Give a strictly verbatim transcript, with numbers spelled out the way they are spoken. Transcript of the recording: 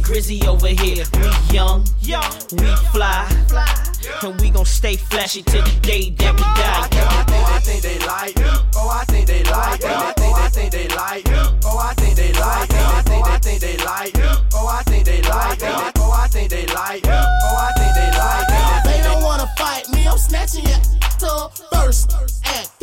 Grizzy over here. We young, we fly, and we gon' stay flashy till the day that we die. Oh, I think they like me. Oh, I think they like me. I think I think they like me. Oh, I think they like me. I think I think they like me. Oh, I think they like me. Oh, I think they like me. Oh, I think they like me. They don't wanna fight me. I'm snatching your to first act.